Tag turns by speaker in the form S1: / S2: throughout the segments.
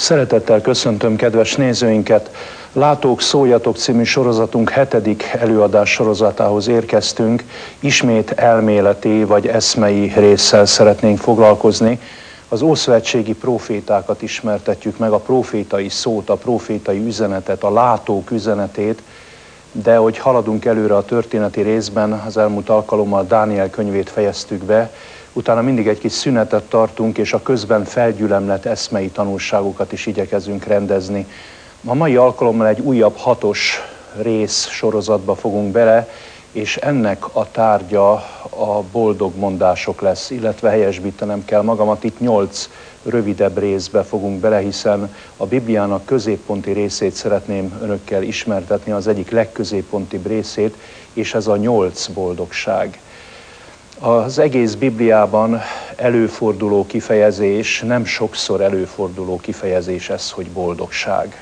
S1: Szeretettel köszöntöm kedves nézőinket! Látók, szóljatok című sorozatunk 7. előadás sorozatához érkeztünk. Ismét elméleti vagy eszmei résszel szeretnénk foglalkozni. Az ószövetségi prófétákat ismertetjük meg, a prófétai szót, a prófétai üzenetet, a látók üzenetét, de hogy haladunk előre a történeti részben, az elmúlt alkalommal Dániel könyvét fejeztük be, utána mindig egy kis szünetet tartunk, és a közben felgyülemlett eszmei tanulságokat is igyekezünk rendezni. A mai alkalommal egy újabb 6-os rész sorozatba fogunk bele, és ennek a tárgya a boldog mondások lesz, illetve helyesbítenem kell magamat, itt 8 rövidebb részbe fogunk bele, hiszen a Bibliának középponti részét szeretném önökkel ismertetni, az egyik legközéppontibb részét, és ez a 8 boldogság. Az egész Bibliában előforduló kifejezés, nem sokszor előforduló kifejezés ez, hogy boldogság.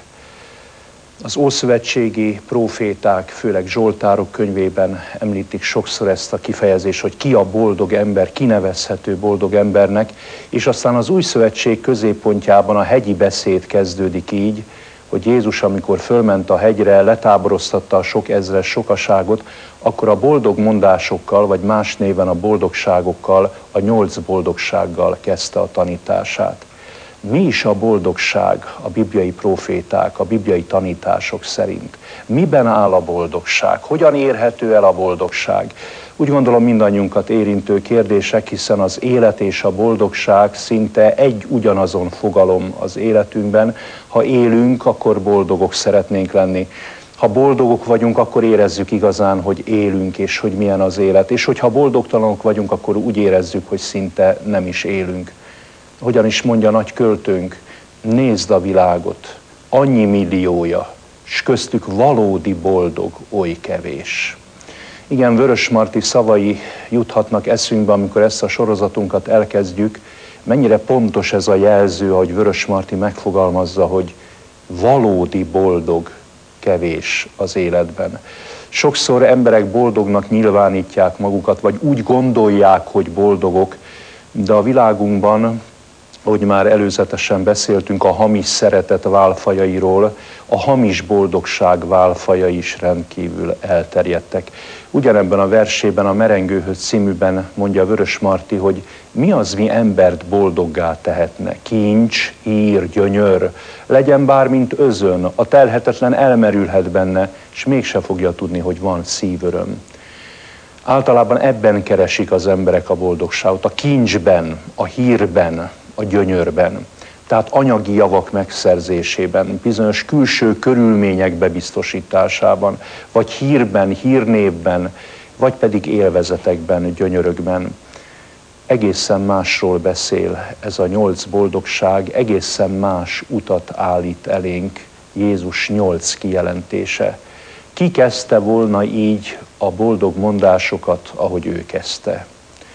S1: Az ószövetségi próféták, főleg Zsoltárok könyvében említik sokszor ezt a kifejezést, hogy ki a boldog ember, ki nevezhető boldog embernek, és aztán az új szövetség középpontjában a hegyi beszéd kezdődik így, hogy Jézus, amikor fölment a hegyre, letáboroztatta a sok ezres sokaságot, akkor a boldog mondásokkal, vagy más néven a boldogságokkal, a 8 boldogsággal kezdte a tanítását. Mi is a boldogság a bibliai próféták, a bibliai tanítások szerint? Miben áll a boldogság? Hogyan érhető el a boldogság? Úgy gondolom mindannyiunkat érintő kérdések, hiszen az élet és a boldogság szinte egy ugyanazon fogalom az életünkben. Ha élünk, akkor boldogok szeretnénk lenni. Ha boldogok vagyunk, akkor érezzük igazán, hogy élünk, és hogy milyen az élet. És hogyha boldogtalanok vagyunk, akkor úgy érezzük, hogy szinte nem is élünk. Hogyan is mondja nagy költőnk, nézd a világot, annyi milliója, s köztük valódi boldog oly kevés. Igen, Vörösmarty szavai juthatnak eszünkbe, amikor ezt a sorozatunkat elkezdjük. Mennyire pontos ez a jelző, ahogy Vörösmarty megfogalmazza, hogy valódi boldog kevés az életben. Sokszor emberek boldognak nyilvánítják magukat, vagy úgy gondolják, hogy boldogok, de a világunkban, ahogy már előzetesen beszéltünk a hamis szeretet válfajairól, a hamis boldogság válfajai is rendkívül elterjedtek. Ugyanebben a versében, a Merengőhöz címűben mondja Vörösmarty, hogy mi az, mi embert boldoggá tehetne? Kincs, hír, gyönyör, legyen bár mint özön, a telhetetlen elmerülhet benne, és mégse fogja tudni, hogy van szívöröm. Általában ebben keresik az emberek a boldogságot, a kincsben, a hírben, a gyönyörben. Tehát anyagi javak megszerzésében, bizonyos külső körülmények bebiztosításában, vagy hírben, hírnévben, vagy pedig élvezetekben, gyönyörökben. Egészen másról beszél ez a 8 boldogság, egészen más utat állít elénk Jézus 8 kijelentése. Ki kezdte volna így a boldog mondásokat, ahogy ő kezdte?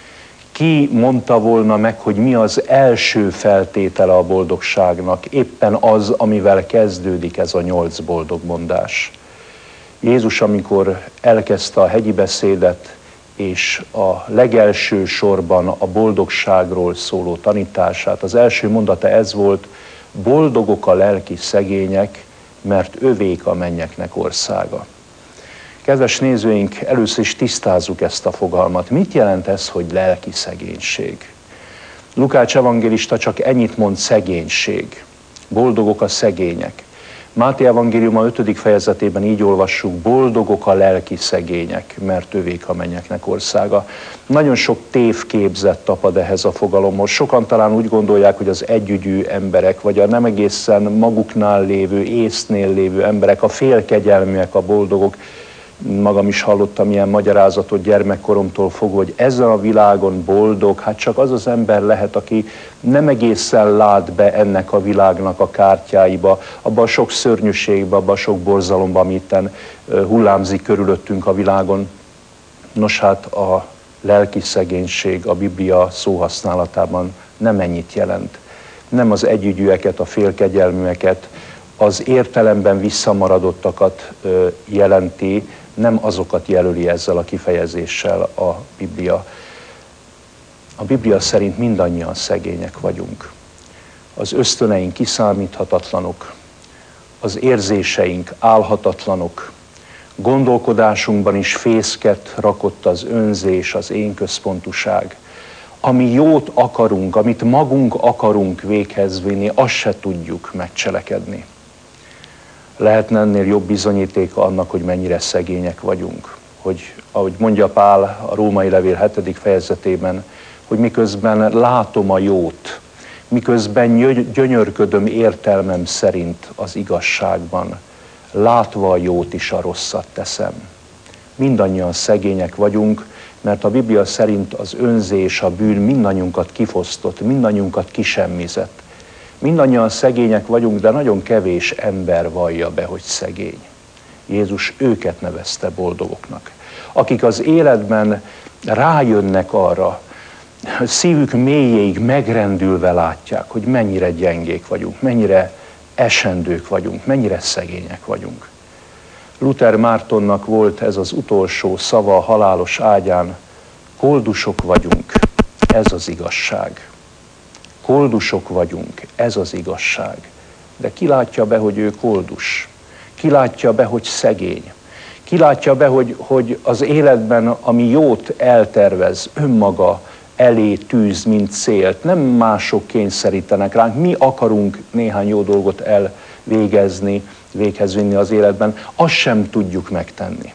S1: Ki mondta volna meg, hogy mi az első feltétele a boldogságnak, éppen az, amivel kezdődik ez a 8 boldog mondás? Jézus, amikor elkezdte a hegyi beszédet, és a legelső sorban a boldogságról szóló tanítását, az első mondata ez volt, boldogok a lelki szegények, mert övék a mennyeknek országa. Kedves nézőink, először is tisztázzuk ezt a fogalmat. Mit jelent ez, hogy lelki szegénység? Lukács evangélista csak ennyit mond, szegénység. Boldogok a szegények. Máté evangéliuma 5. fejezetében így olvassuk, boldogok a lelki szegények, mert övék a mennyeknek országa. Nagyon sok tévképzet tapad ehhez a fogalomhoz. Sokan talán úgy gondolják, hogy az együgyű emberek, vagy a nem egészen maguknál lévő, észnél lévő emberek, a félkegyelműek a boldogok. Magam is hallottam ilyen magyarázatot gyermekkoromtól fogva, hogy ezen a világon boldog, hát csak az az ember lehet, aki nem egészen lát be ennek a világnak a kártyáiba, abba a sok szörnyűségbe, abba a sok borzalomba, ami itten hullámzik körülöttünk a világon. Nos hát a lelki szegénység a Biblia szóhasználatában nem ennyit jelent. Nem az együgyűeket, a félkegyelműeket, az értelemben visszamaradottakat jelenti, nem azokat jelöli ezzel a kifejezéssel a Biblia. A Biblia szerint mindannyian szegények vagyunk. Az ösztöneink kiszámíthatatlanok, az érzéseink álhatatlanok, gondolkodásunkban is fészket rakott az önzés, az énközpontúság. Ami jót akarunk, amit magunk akarunk véghez vinni, azt se tudjuk megcselekedni. Lehetne ennél jobb bizonyítéka annak, hogy mennyire szegények vagyunk. Hogy, ahogy mondja Pál a Római Levél 7. fejezetében, hogy miközben látom a jót, miközben gyönyörködöm értelmem szerint az igazságban, látva a jót is a rosszat teszem. Mindannyian szegények vagyunk, mert a Biblia szerint az önzés, a bűn mindannyiunkat kifosztott, mindannyiunkat kisemmizett. Mindannyian szegények vagyunk, de nagyon kevés ember vallja be, hogy szegény. Jézus őket nevezte boldogoknak, akik az életben rájönnek arra, szívük mélyéig megrendülve látják, hogy mennyire gyengék vagyunk, mennyire esendők vagyunk, mennyire szegények vagyunk. Luther Mártonnak volt ez az utolsó szava a halálos ágyán: koldusok vagyunk, ez az igazság. Koldusok vagyunk, ez az igazság. De ki látja be, hogy ő koldus? Ki látja be, hogy szegény? Ki látja be, hogy az életben, ami jót eltervez, önmaga elé tűz, mint célt, nem mások kényszerítenek ránk, mi akarunk néhány jó dolgot elvégezni, véghez vinni az életben, azt sem tudjuk megtenni.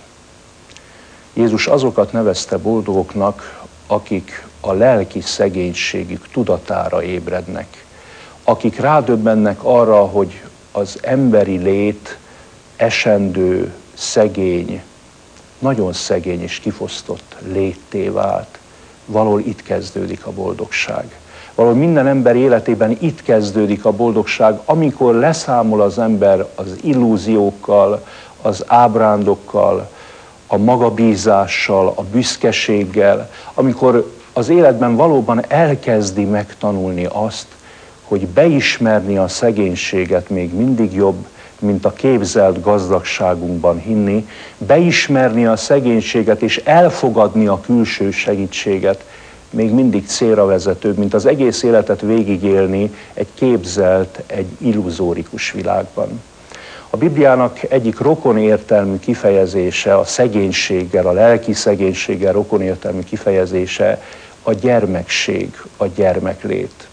S1: Jézus azokat nevezte boldogoknak, akik a lelki szegénységük tudatára ébrednek, akik rádöbbennek arra, hogy az emberi lét esendő, szegény, nagyon szegény és kifosztott létté vált. Valahol itt kezdődik a boldogság. Valahol minden ember életében itt kezdődik a boldogság, amikor leszámol az ember az illúziókkal, az ábrándokkal, a magabízással, a büszkeséggel, amikor az életben valóban elkezdi megtanulni azt, hogy beismerni a szegénységet még mindig jobb, mint a képzelt gazdagságunkban hinni, beismerni a szegénységet és elfogadni a külső segítséget még mindig célra vezetőbb, mint az egész életet végigélni egy képzelt, egy illuzórikus világban. A Bibliának egyik rokonértelmű kifejezése a szegénységgel, a lelki szegénységgel rokonértelmű kifejezése a gyermekség, a gyermeklét.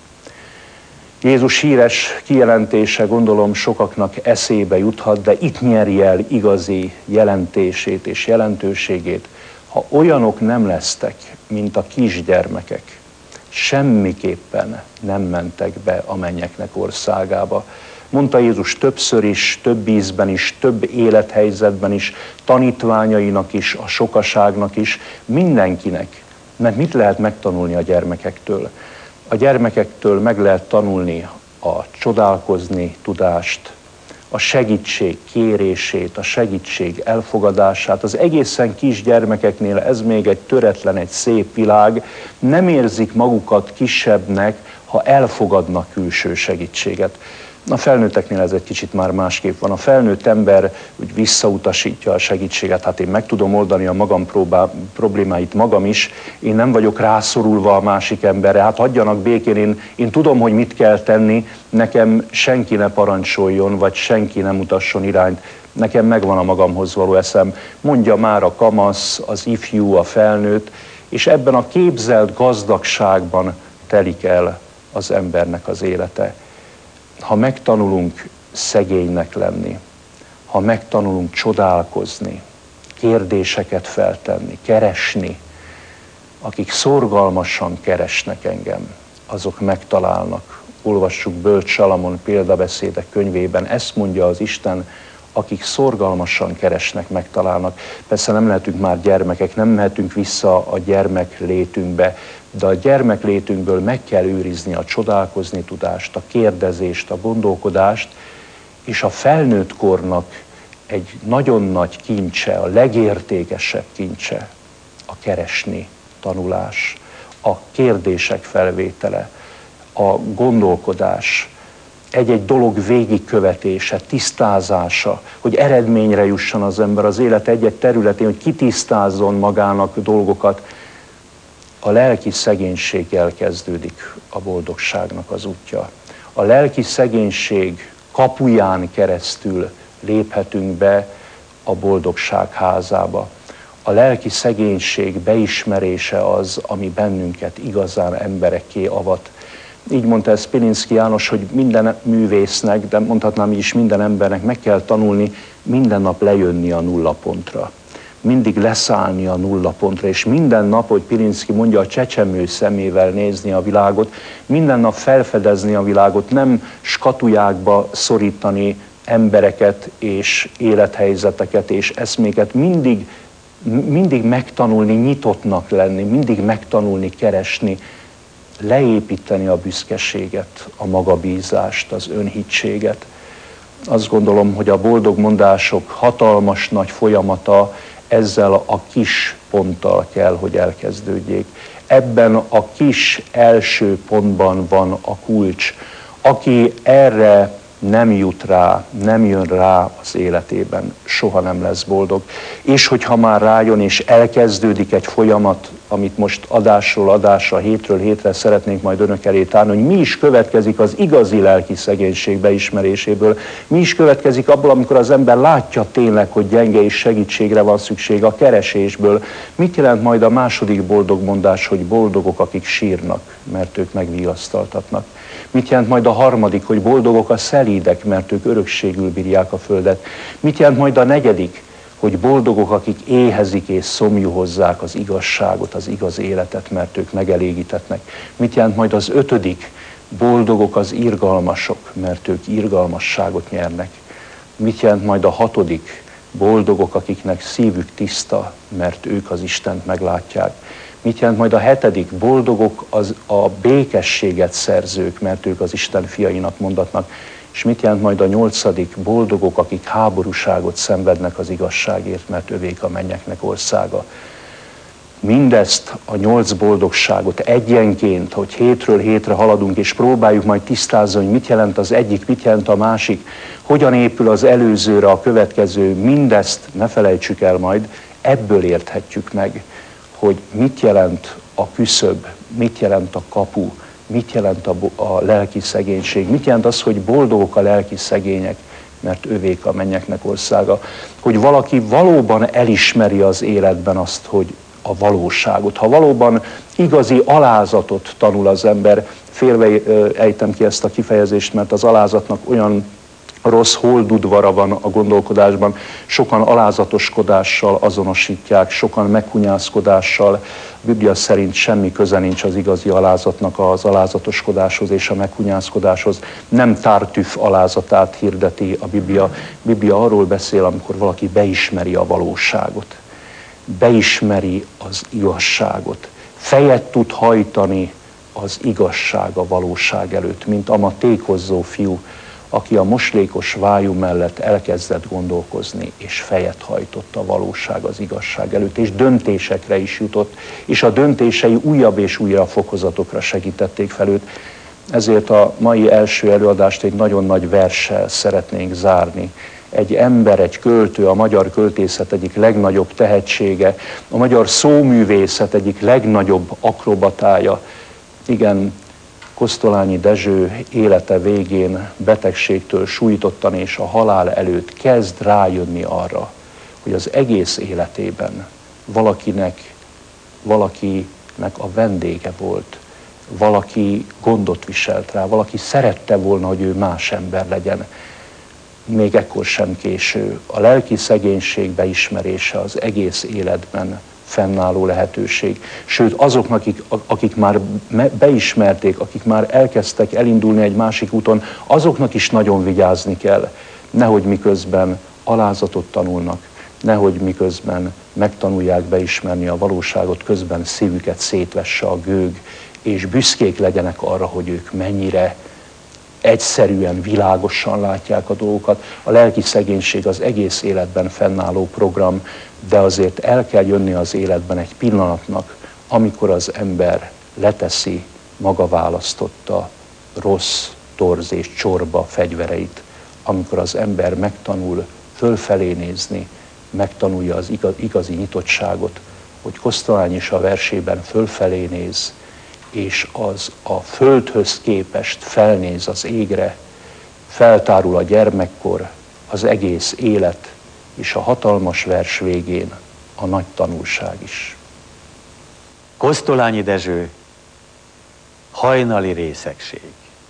S1: Jézus híres kijelentése gondolom sokaknak eszébe juthat, de itt nyeri el igazi jelentését és jelentőségét. Ha olyanok nem lesztek, mint a kisgyermekek, semmiképpen nem mentek be a mennyeknek országába. Mondta Jézus többször is, több ízben is, több élethelyzetben is, tanítványainak is, a sokaságnak is, mindenkinek. Mert mit lehet megtanulni a gyermekektől? A gyermekektől meg lehet tanulni a csodálkozni tudást, a segítség kérését, a segítség elfogadását. Az egészen kis gyermekeknél ez még egy töretlen, egy szép világ. Nem érzik magukat kisebbnek, ha elfogadnak külső segítséget. A felnőtteknél ez egy kicsit már másképp van. A felnőtt ember úgy visszautasítja a segítséget, hát én meg tudom oldani a magam problémáit magam is, én nem vagyok rászorulva a másik emberre, hát hagyjanak békén, én tudom, hogy mit kell tenni, nekem senki ne parancsoljon, vagy senki ne mutasson irányt, nekem megvan a magamhoz való eszem, mondja már a kamasz, az ifjú, a felnőtt, és ebben a képzelt gazdagságban telik el az embernek az élete. Ha megtanulunk szegénynek lenni, ha megtanulunk csodálkozni, kérdéseket feltenni, keresni, akik szorgalmasan keresnek engem, azok megtalálnak. Olvassuk Bölcs Salamon példabeszédek könyvében, ezt mondja az Isten, akik szorgalmasan keresnek, megtalálnak. Persze nem lehetünk már gyermekek, nem mehetünk vissza a gyermeklétünkbe, de a gyermeklétünkből meg kell őrizni a csodálkozni tudást, a kérdezést, a gondolkodást, és a felnőtt kornak egy nagyon nagy kincse, a legértékesebb kincse a keresni tanulás, a kérdések felvétele, a gondolkodás, egy-egy dolog végigkövetése, tisztázása, hogy eredményre jusson az ember az élet egy-egy területén, hogy kitisztázzon magának dolgokat. A lelki szegénységgel kezdődik a boldogságnak az útja. A lelki szegénység kapuján keresztül léphetünk be a boldogság házába. A lelki szegénység beismerése az, ami bennünket igazán emberekké avat. Így mondta ez Pilinszky János, hogy minden művésznek, de mondhatnám így is minden embernek meg kell tanulni minden nap lejönni a nullapontra. Mindig leszállni a nullapontra, és minden nap, hogy Pilinszky mondja, a csecsemő szemével nézni a világot, minden nap felfedezni a világot, nem skatujákba szorítani embereket és élethelyzeteket és eszméket, mindig megtanulni nyitottnak lenni, mindig megtanulni keresni, leépíteni a büszkeséget, a magabízást, az önhitséget. Azt gondolom, hogy a boldog mondások hatalmas nagy folyamata ezzel a kis ponttal kell, hogy elkezdődjék. Ebben a kis első pontban van a kulcs. Aki erre nem jut rá, nem jön rá az életében, soha nem lesz boldog. És hogyha már rájön és elkezdődik egy folyamat, amit most adásról adásra, hétről hétre szeretnénk majd önök elé tárni, hogy mi is következik az igazi lelki szegénység beismeréséből, mi is következik abból, amikor az ember látja tényleg, hogy gyenge és segítségre van szükség a keresésből. Mit jelent majd a második boldog mondás, hogy boldogok, akik sírnak, mert ők megvigasztaltatnak? Mit jelent majd a harmadik, hogy boldogok a szelídek, mert ők örökségül bírják a földet? Mit jelent majd a negyedik, hogy boldogok, akik éhezik és szomjuhozzák az igazságot, az igaz életet, mert ők megelégítetnek? Mit jelent majd az ötödik, boldogok az irgalmasok, mert ők irgalmasságot nyernek? Mit jelent majd a hatodik, boldogok, akiknek szívük tiszta, mert ők az Istent meglátják? Mit jelent majd a hetedik, boldogok a békességet szerzők, mert ők az Isten fiainak mondatnak? És mit jelent majd a nyolcadik, boldogok, akik háborúságot szenvednek az igazságért, mert övék a mennyeknek országa? Mindezt a 8 boldogságot egyenként, hogy hétről hétre haladunk, és próbáljuk majd tisztázni, hogy mit jelent az egyik, mit jelent a másik, hogyan épül az előzőre a következő, mindezt ne felejtsük el majd, ebből érthetjük meg, hogy mit jelent a küszöb, mit jelent a kapu, mit jelent a lelki szegénység, mit jelent az, hogy boldogok a lelki szegények, mert övék a mennyeknek országa. Hogy valaki valóban elismeri az életben azt, hogy a valóságot. Ha valóban igazi alázatot tanul az ember, félve ejtem ki ezt a kifejezést, mert az alázatnak olyan rossz holdudvara van a gondolkodásban, sokan alázatoskodással azonosítják, sokan meghunyászkodással. A Biblia szerint semmi köze nincs az igazi alázatnak az alázatoskodáshoz és a meghunyászkodáshoz. Nem Tartüff alázatát hirdeti a Biblia. A Biblia arról beszél, amikor valaki beismeri a valóságot, beismeri az igazságot, fejet tud hajtani az igazság a valóság előtt, mint a ma tékozzó fiú, aki a moslékos vájú mellett elkezdett gondolkozni, és fejet hajtott a valóság az igazság előtt, és döntésekre is jutott, és a döntései újabb és újabb fokozatokra segítették fel őt. Ezért a mai első előadást egy nagyon nagy verssel szeretnénk zárni. Egy ember, egy költő, a magyar költészet egyik legnagyobb tehetsége, a magyar szóművészet egyik legnagyobb akrobatája. Igen, Kosztolányi Dezső élete végén betegségtől sújtottan és a halál előtt kezd rájönni arra, hogy az egész életében valakinek a vendége volt, valaki gondot viselt rá, valaki szerette volna, hogy ő más ember legyen. Még ekkor sem késő. A lelki szegénység beismerése az egész életben fennálló lehetőség. Sőt, azoknak, akik már beismerték, akik már elkezdtek elindulni egy másik úton, azoknak is nagyon vigyázni kell. Nehogy miközben alázatot tanulnak, nehogy miközben megtanulják beismerni a valóságot, közben szívüket szétvesse a gőg, és büszkék legyenek arra, hogy ők mennyire egyszerűen, világosan látják a dolgokat. A lelki szegénység az egész életben fennálló program, de azért el kell jönni az életben egy pillanatnak, amikor az ember leteszi maga választotta rossz, torz és csorba fegyvereit, amikor az ember megtanul fölfelé nézni, megtanulja az igazi nyitottságot, hogy Kosztolányi is a versében fölfelé néz, és az a földhöz képest felnéz az égre, feltárul a gyermekkor, az egész élet, és a hatalmas vers végén a nagy tanulság is.
S2: Kosztolányi Dezső, hajnali részegség.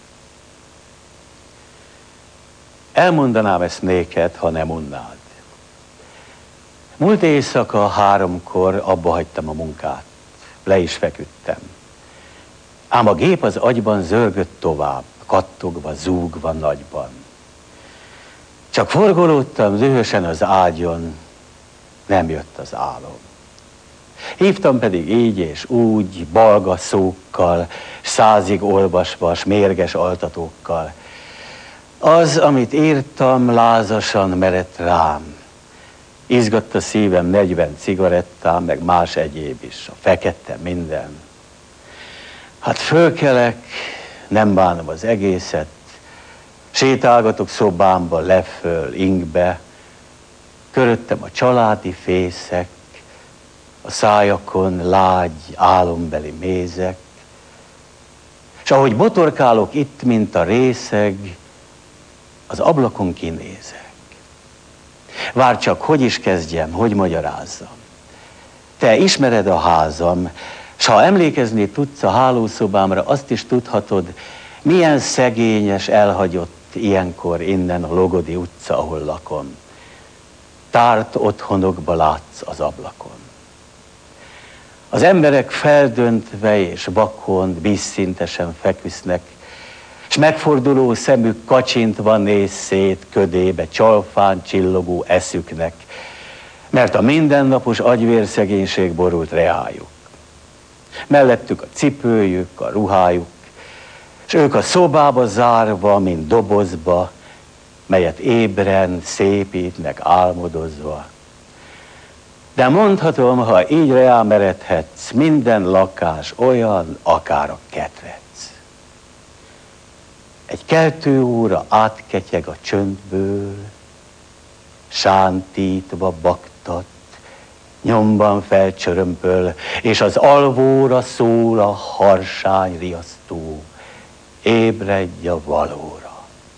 S2: Elmondanám ezt néked, ha nem unnád. Múlt éjszaka 3-kor abba hagytam a munkát. Le is feküdtem. Ám a gép az agyban zörgött tovább, kattogva, zúgva nagyban. Csak forgolódtam dühösen az ágyon, nem jött az álom. Hívtam pedig így és úgy, balga szókkal, 100-ig olvasva, s mérges altatókkal. Az, amit írtam, lázasan merett rám. Izgadt a szívem 40 cigarettám, meg más egyéb is, a fekete minden. Hát fölkelek, nem bánom az egészet, sétálgatok szobámba, leföl, ingbe, köröttem a családi fészek, a szájakon lágy, álombeli mézek, és ahogy botorkálok itt, mint a részeg, az ablakon kinézek. Várj csak, hogy is kezdjem, hogy magyarázzam. Te ismered a házam, s ha emlékezni tudsz a hálószobámra, azt is tudhatod, milyen szegényes, elhagyott ilyenkor innen a Logodi utca, ahol lakom. Tárt otthonokba látsz az ablakon. Az emberek feldöntve és vakond, vízszintesen feküsznek, s megforduló szemük kacsintva néz szét ködébe csalfán csillogó eszüknek, mert a mindennapos agyvérszegénység borult reájuk. Mellettük a cipőjük, a ruhájuk, és ők a szobába zárva, mint dobozba, melyet ébren szépítnek álmodozva. De mondhatom, ha így reámeredhetsz, minden lakás olyan, akár a ketrec. Egy keltő óra átketyeg a csöndből, sántítva baktat, nyomban felcsörömpöl, és az alvóra szól a harsány riasztó, ébredj a valóra.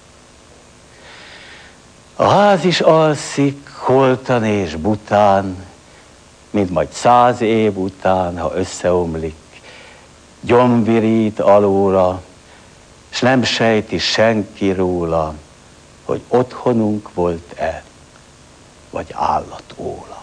S2: A ház is alszik, holtan és bután, mint majd 100 év után, ha összeomlik, gyomvirít alóla, s nem sejti senki róla, hogy otthonunk volt-e, vagy állatóla.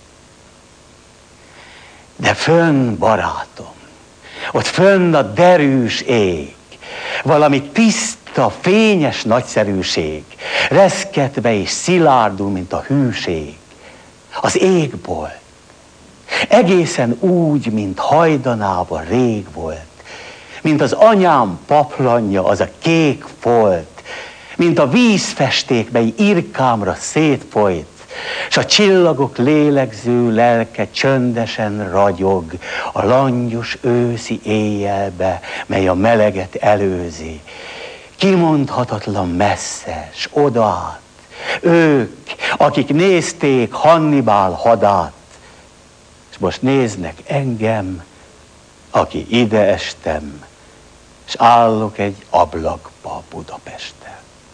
S2: De fönn, barátom, ott fönn a derűs ég, valami tiszta, fényes nagyszerűség, reszketve és szilárdul, mint a hűség, az égbolt. Egészen úgy, mint hajdanában rég volt, mint az anyám paplanja, az a kék folt, mint a vízfesték, mely irkámra szétfolyt, s a csillagok lélegző lelke csöndesen ragyog a langyos őszi éjjelbe, mely a meleget előzi. Kimondhatatlan messze, s odaát, ők, akik nézték Hannibál hadát, és most néznek engem, aki ide estem, és állok egy ablakba Budapesten.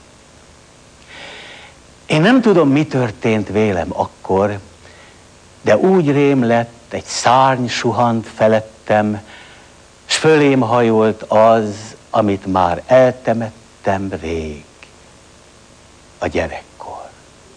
S2: Én nem tudom, mi történt vélem akkor, de úgy rém lett, egy szárny suhant felettem, s fölém hajolt az, amit már eltemettem rég, a gyerekkor.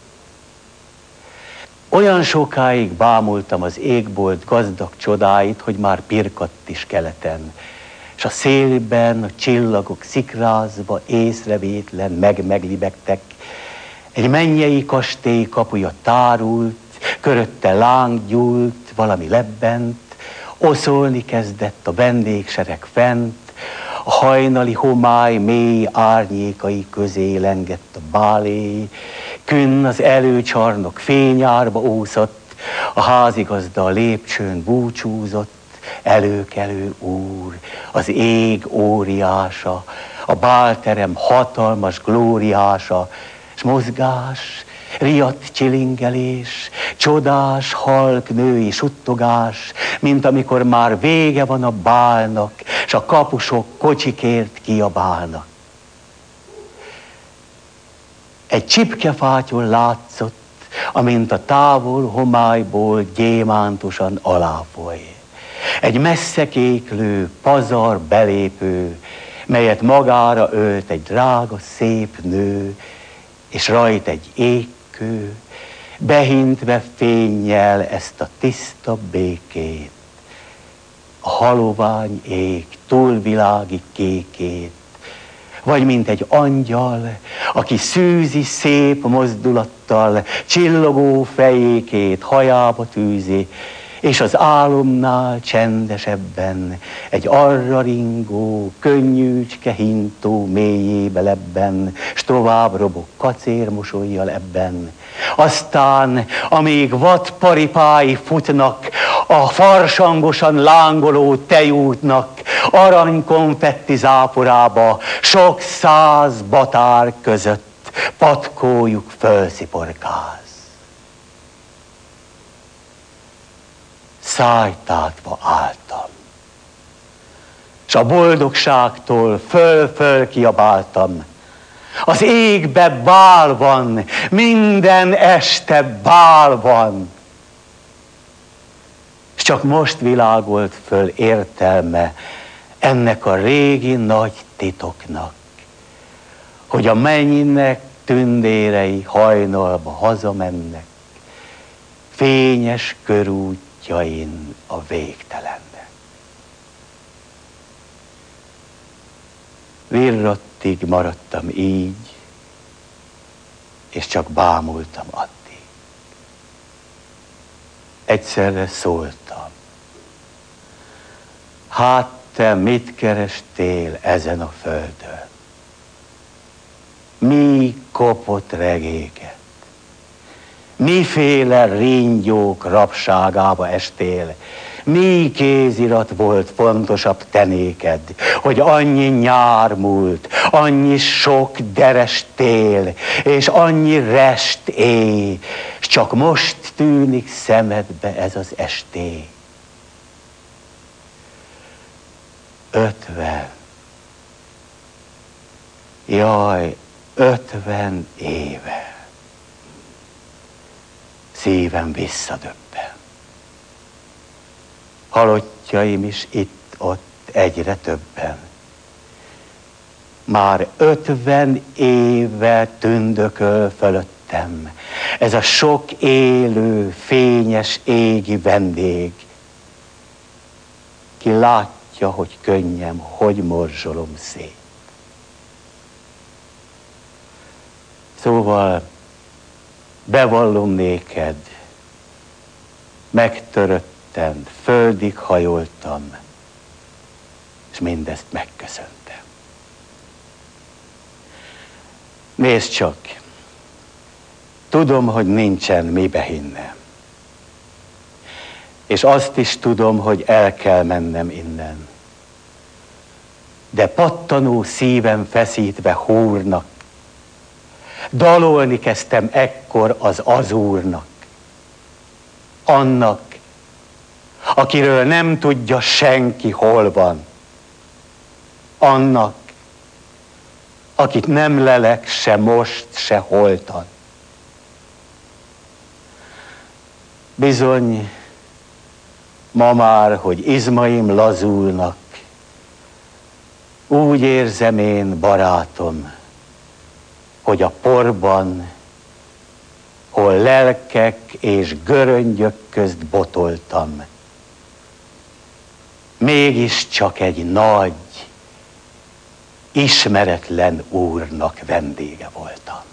S2: Olyan sokáig bámultam az égbolt gazdag csodáit, hogy már pirkadt is keleten, s a szélben a csillagok szikrázva észrevétlen meglibegtek. Egy mennyei kastély kapuja tárult, körötte láng gyúlt, valami lebbent, oszolni kezdett a vendégsereg fent, a hajnali homály mély árnyékai közé lengett a báléj, künn az előcsarnok fényárba úszott, a házigazda a lépcsőn búcsúzott, előkelő úr, az ég óriása, a bálterem hatalmas glóriása, s mozgás, riadt csilingelés, csodás, halk női suttogás, mint amikor már vége van a bálnak, s a kapusok kocsikért kiabálnak. Egy csipkefátyon látszott, amint a távol homályból gyémántosan aláfoly. Egy messzekéklő, pazar belépő, melyet magára ölt egy drága, szép nő, és rajt egy égkő, behintve fénnyel ezt a tiszta békét, a halovány ég túlvilági kékét, vagy mint egy angyal, aki szűzi szép mozdulattal, csillogó fejékét hajába tűzi, és az álomnál csendesebben, egy arra ringó, könnyűcske hintó mélyébe lebben, s tovább robog kacérmosollyal ebben. Aztán, amíg vadparipái futnak, a farsangosan lángoló tejútnak, aranykonfetti záporába, sok száz batár között patkójuk fölsziporkáz. Szájtátva álltam, s a boldogságtól föl-föl kiabáltam. Az égbe bál van, minden este bál van. És csak most világolt föl értelme ennek a régi nagy titoknak, hogy a mennynek tündérei hajnalba hazamennek, fényes körútjain a végtelennek. Virrattig maradtam így, és csak bámultam addig. Egyszerre szóltam. Hát te mit kerestél ezen a földön? Mi kopott regéket? Miféle ringyók rabságába estél? Mi kézirat volt fontosabb te néked, hogy annyi nyár múlt, annyi sok deres tél, és annyi rest éj, s csak most tűnik szemedbe ez az esté. 50. Jaj, 50 éve. Szívem visszadöbben. Halottjaim is itt-ott egyre többen. Már 50 éve tündököl fölöttem ez a sok élő, fényes égi vendég. Ki látja, hogy könnyem, hogy morzsolom szét. Szóval bevallom néked, megtöröttem, földig hajoltam, és mindezt megköszöntem. Nézd csak, tudom, hogy nincsen mibe hinnem. És azt is tudom, hogy el kell mennem innen. De pattanó szívem feszítve húrnak, dalolni kezdtem ekkor az azúrnak. Annak, akiről nem tudja senki, hol van. Annak, akit nem lelek se most, se holtan. Bizony, ma már, hogy izmaim lazulnak, úgy érzem én, barátom, hogy a porban, hol lelkek és göröngyök közt botoltam, mégiscsak egy nagy, ismeretlen úrnak vendége voltam.